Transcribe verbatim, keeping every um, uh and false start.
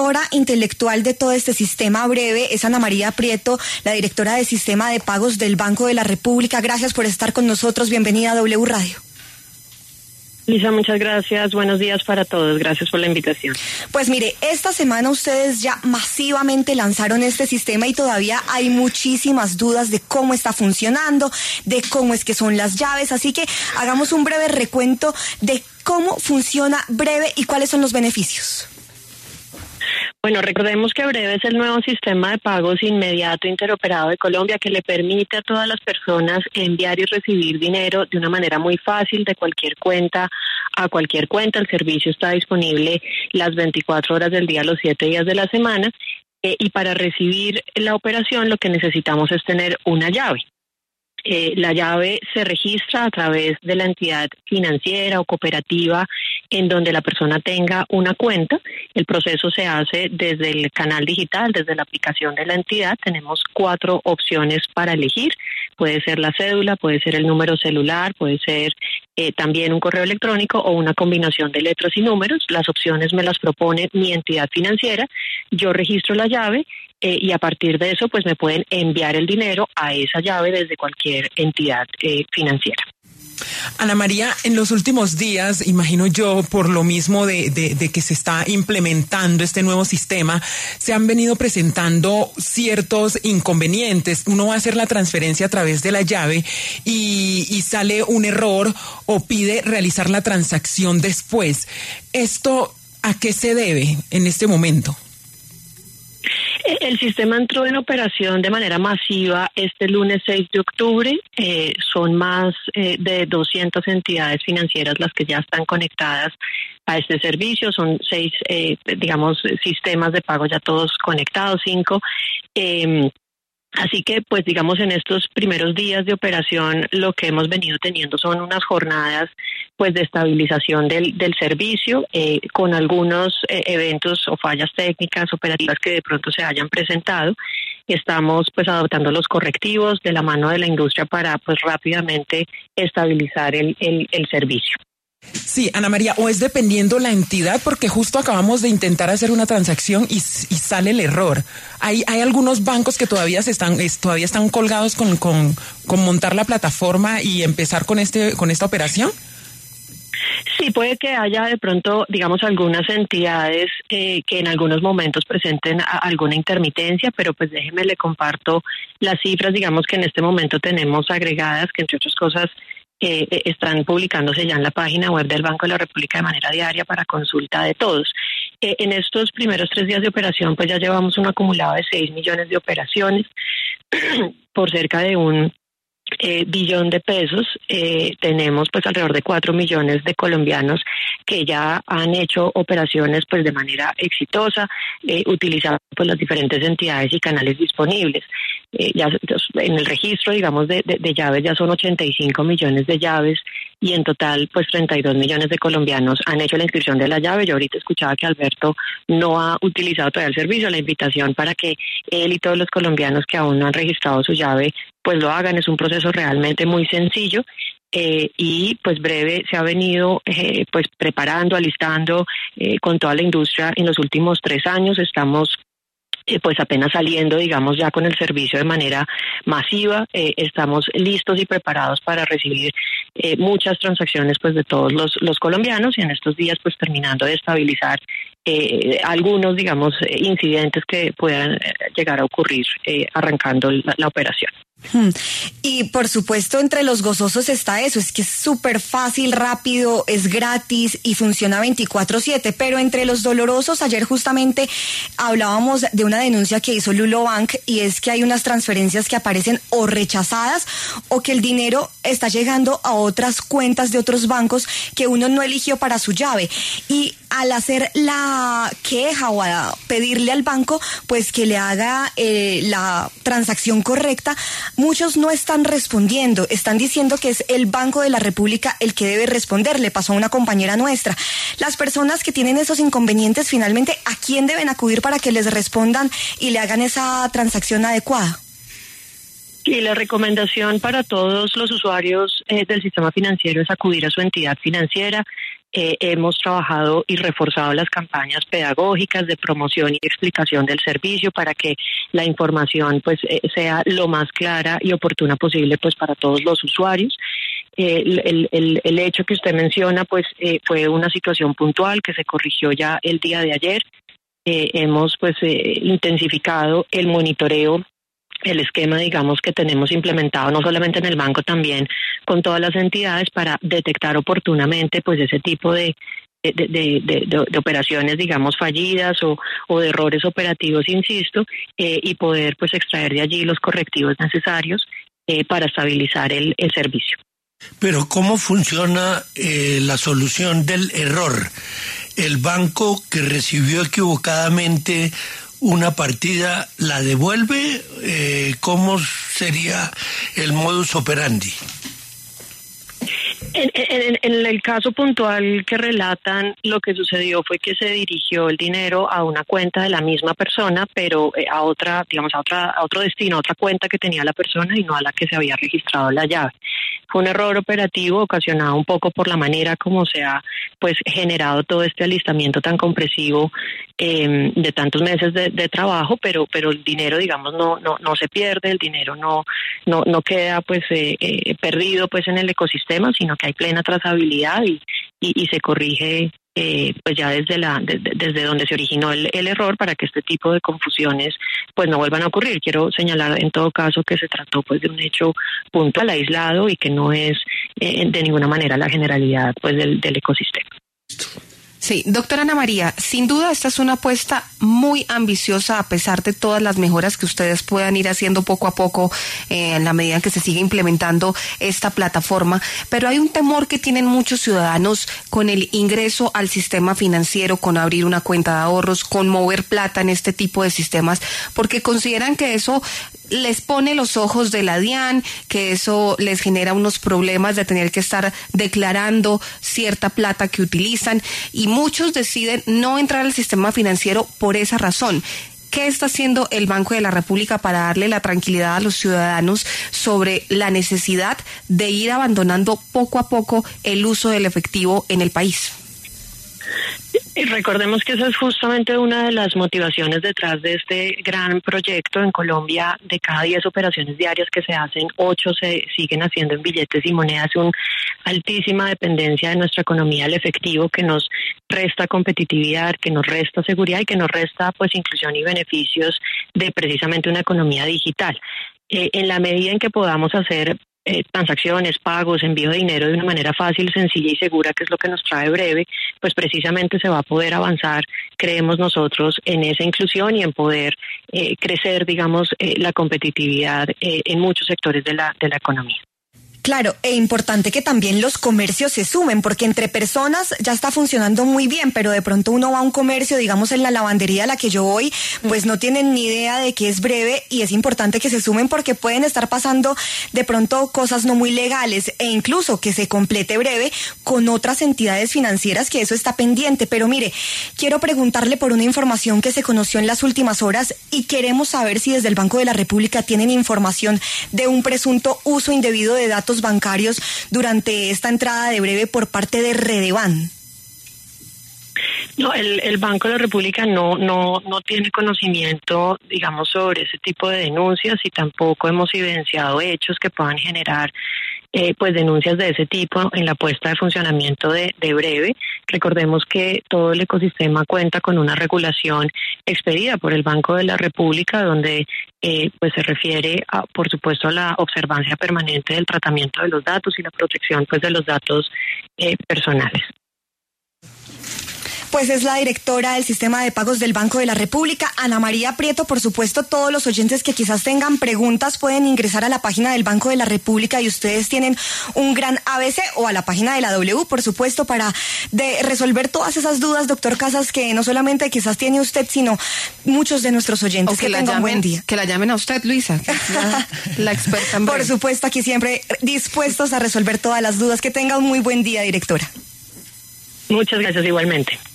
autora intelectual de todo este sistema breve es Ana María Prieto, la directora de Sistema de Pagos del Banco de la República. Gracias por estar con nosotros. Bienvenida a W Radio. Lisa, muchas gracias. Buenos días para todos. Gracias por la invitación. Pues mire, esta semana ustedes ya masivamente lanzaron este sistema y todavía hay muchísimas dudas de cómo está funcionando, de cómo es que son las llaves. Así que hagamos un breve recuento de cómo funciona Breve y cuáles son los beneficios. Bueno, recordemos que Breve es el nuevo sistema de pagos inmediato interoperado de Colombia que le permite a todas las personas enviar y recibir dinero de una manera muy fácil de cualquier cuenta a cualquier cuenta. El servicio está disponible las veinticuatro horas del día, los siete días de la semana. Eh, y para recibir la operación lo que necesitamos es tener una llave. Eh, la llave se registra a través de la entidad financiera o cooperativa en donde la persona tenga una cuenta. El proceso se hace desde el canal digital, desde la aplicación de la entidad. Tenemos cuatro opciones para elegir. Puede ser la cédula, puede ser el número celular, puede ser eh, también un correo electrónico o una combinación de letras y números. Las opciones me las propone mi entidad financiera. Yo registro la llave eh, y a partir de eso pues me pueden enviar el dinero a esa llave desde cualquier entidad eh, financiera. Ana María, en los últimos días, imagino yo, por lo mismo de, de, de que se está implementando este nuevo sistema, se han venido presentando ciertos inconvenientes. Uno va a hacer la transferencia a través de la llave y, y sale un error o pide realizar la transacción después. ¿Esto a qué se debe en este momento? El sistema entró en operación de manera masiva este lunes seis de octubre. Eh, son más eh, de doscientas entidades financieras las que ya están conectadas a este servicio. Son seis, eh, digamos, sistemas de pago ya todos conectados, cinco. Eh, Así que, pues, digamos, en estos primeros días de operación, lo que hemos venido teniendo son unas jornadas, pues, de estabilización del, del servicio, eh, con algunos eh, eventos o fallas técnicas operativas que de pronto se hayan presentado. Estamos, pues, adoptando los correctivos de la mano de la industria para, pues, rápidamente estabilizar el, el, el servicio. Sí, Ana María, o es dependiendo la entidad, porque justo acabamos de intentar hacer una transacción y, y sale el error. Hay, hay algunos bancos que todavía se están, es, todavía están colgados con, con, con montar la plataforma y empezar con este, con esta operación. Sí, puede que haya de pronto, digamos, algunas entidades eh, que en algunos momentos presenten a, alguna intermitencia, pero pues déjeme le comparto las cifras, digamos, que en este momento tenemos agregadas, que entre otras cosas Eh, están publicándose ya en la página web del Banco de la República de manera diaria para consulta de todos. Eh, en estos primeros tres días de operación, pues ya llevamos un acumulado de seis millones de operaciones por cerca de un eh, billón de pesos. Eh, tenemos pues alrededor de cuatro millones de colombianos que ya han hecho operaciones pues de manera exitosa, eh, utilizando pues las diferentes entidades y canales disponibles. Eh, ya en el registro, digamos, de, de, de llaves ya son ochenta y cinco millones de llaves y en total, pues treinta y dos millones de colombianos han hecho la inscripción de la llave. Yo ahorita escuchaba que Alberto no ha utilizado todavía el servicio. La invitación para que él y todos los colombianos que aún no han registrado su llave, pues lo hagan. Es un proceso realmente muy sencillo. Eh, y pues Breve se ha venido eh, pues preparando, alistando eh, con toda la industria en los últimos tres años. Estamos Eh, pues apenas saliendo, digamos, ya con el servicio de manera masiva. Eh, estamos listos y preparados para recibir eh, muchas transacciones pues de todos los, los colombianos y en estos días pues terminando de estabilizar eh, algunos, digamos, incidentes que puedan llegar a ocurrir eh, arrancando la, la operación. Hmm. Y por supuesto entre los gozosos está eso, es que es súper fácil, rápido, es gratis y funciona veinticuatro siete, pero entre los dolorosos, ayer justamente hablábamos de una denuncia que hizo Lulo Bank y es que hay unas transferencias que aparecen o rechazadas o que el dinero está llegando a otras cuentas de otros bancos que uno no eligió para su llave y al hacer la queja o a pedirle al banco pues que le haga eh, la transacción correcta, muchos no están respondiendo, están diciendo que es el Banco de la República el que debe responder. Le pasó a una compañera nuestra. Las personas que tienen esos inconvenientes, finalmente, ¿a quién deben acudir para que les respondan y le hagan esa transacción adecuada? Y la recomendación para todos los usuarios eh, del sistema financiero es acudir a su entidad financiera. Eh, hemos trabajado y reforzado las campañas pedagógicas de promoción y explicación del servicio para que la información pues eh, sea lo más clara y oportuna posible pues para todos los usuarios. Eh, el, el, el hecho que usted menciona pues eh, fue una situación puntual que se corrigió ya el día de ayer. Eh, hemos pues eh, intensificado el monitoreo, el esquema, digamos, que tenemos implementado no solamente en el banco, también con todas las entidades para detectar oportunamente pues ese tipo de de, de, de, de, de operaciones, digamos, fallidas o, o de errores operativos, insisto, eh, y poder pues extraer de allí los correctivos necesarios eh, para estabilizar el, el servicio. Pero ¿cómo funciona eh, la solución del error? El banco que recibió equivocadamente una partida, ¿la devuelve? Eh, ¿Cómo sería el modus operandi? En, en, en el caso puntual que relatan, lo que sucedió fue que se dirigió el dinero a una cuenta de la misma persona, pero a otra, digamos, a otra, a otro destino, a otra cuenta que tenía la persona y no a la que se había registrado la llave. Fue un error operativo ocasionado un poco por la manera como se ha pues generado todo este alistamiento tan compresivo eh, de tantos meses de, de trabajo, pero pero el dinero, digamos, no no no se pierde, el dinero no no no queda pues eh, eh, perdido pues en el ecosistema, sino que hay plena trazabilidad y y, y se corrige eh, pues ya desde la de, desde donde se originó el, el error para que este tipo de confusiones pues no vuelvan a ocurrir. Quiero señalar en todo caso que se trató pues de un hecho puntual, aislado y que no es eh, de ninguna manera la generalidad pues del, del ecosistema. Sí, doctora Ana María, sin duda esta es una apuesta muy ambiciosa a pesar de todas las mejoras que ustedes puedan ir haciendo poco a poco eh, en la medida en que se sigue implementando esta plataforma, pero hay un temor que tienen muchos ciudadanos con el ingreso al sistema financiero, con abrir una cuenta de ahorros, con mover plata en este tipo de sistemas, porque consideran que eso les pone los ojos de la DIAN, que eso les genera unos problemas de tener que estar declarando cierta plata que utilizan, y muchos deciden no entrar al sistema financiero por esa razón. ¿Qué está haciendo el Banco de la República para darle la tranquilidad a los ciudadanos sobre la necesidad de ir abandonando poco a poco el uso del efectivo en el país? Y recordemos que esa es justamente una de las motivaciones detrás de este gran proyecto. En Colombia, de cada diez operaciones diarias que se hacen, ocho se siguen haciendo en billetes y monedas. Una altísima dependencia de nuestra economía al efectivo que nos resta competitividad, que nos resta seguridad y que nos resta pues inclusión y beneficios de precisamente una economía digital. Eh, en la medida en que podamos hacer Eh, transacciones, pagos, envío de dinero de una manera fácil, sencilla y segura, que es lo que nos trae Breve, pues precisamente se va a poder avanzar, creemos nosotros, en esa inclusión y en poder eh, crecer, digamos, eh, la competitividad eh, en muchos sectores de la, de la economía. Claro, e importante que también los comercios se sumen, porque entre personas ya está funcionando muy bien, pero de pronto uno va a un comercio, digamos en la lavandería a la que yo voy, pues no tienen ni idea de qué es Breve, y es importante que se sumen porque pueden estar pasando de pronto cosas no muy legales, e incluso que se complete Breve con otras entidades financieras, que eso está pendiente. Pero mire, quiero preguntarle por una información que se conoció en las últimas horas y queremos saber si desde el Banco de la República tienen información de un presunto uso indebido de datos bancarios durante esta entrada de Breve por parte de Redeban. No, el, el Banco de la República no, no, no tiene conocimiento, digamos, sobre ese tipo de denuncias, y tampoco hemos evidenciado hechos que puedan generar eh, pues denuncias de ese tipo en la puesta de funcionamiento de, de Breve. Recordemos que todo el ecosistema cuenta con una regulación expedida por el Banco de la República, donde eh, pues se refiere, a, por supuesto, a la observancia permanente del tratamiento de los datos y la protección pues de los datos eh, personales. Pues es la directora del Sistema de Pagos del Banco de la República, Ana María Prieto. Por supuesto, todos los oyentes que quizás tengan preguntas pueden ingresar a la página del Banco de la República, y ustedes tienen un gran A B C, o a la página de la W, por supuesto, para de resolver todas esas dudas, doctor Casas, que no solamente quizás tiene usted, sino muchos de nuestros oyentes. O que, que la tengan llamen, buen día. Que la llamen a usted, Luisa, que es la, la experta en Breve. Por supuesto, aquí siempre dispuestos a resolver todas las dudas. Que tenga un muy buen día, directora. Muchas gracias, igualmente.